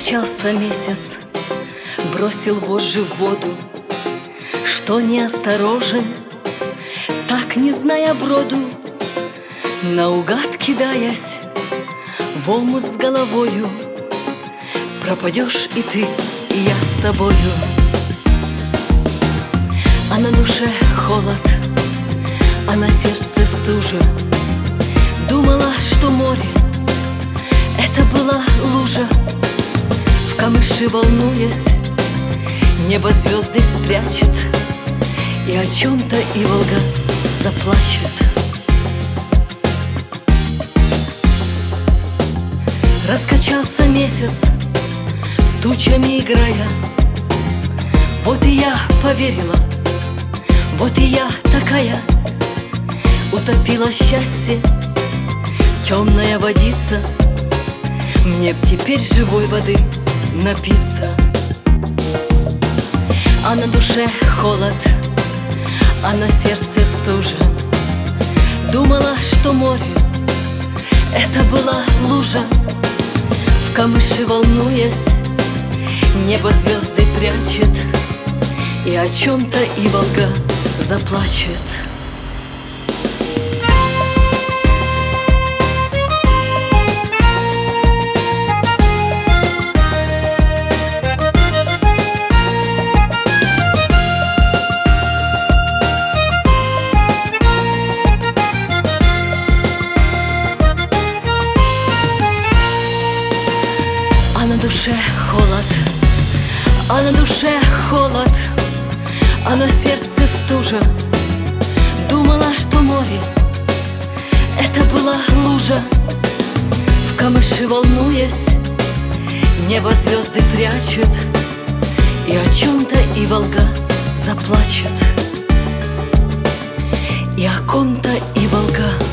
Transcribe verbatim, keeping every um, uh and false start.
Раскачался месяц, бросил вожжи в воду. Что неосторожен, так не зная броду, наугад кидаясь в омут с головою, пропадешь и ты, и я с тобою. А на душе холод, а на сердце стужа. Думала, что море — это была лужа. В камыши волнуясь, небо звезды спрячет, и о чем-то и Волга заплачет. Раскачался месяц, с тучами играя. Вот и я поверила, вот и я такая. Утопила счастье, темная водица. Мне б теперь живой воды напиться. А на душе холод, а на сердце стужа. Думала, что море — это была лужа. В камыши волнуясь, небо звезды прячет, и о чем-то и Волга заплачет. А на душе холод, а на душе холод, а на сердце стужа. Думала, что море — это была лужа. В камыши волнуясь, небо звезды прячет, и о чем-то и Волга заплачет, и о ком-то и Волга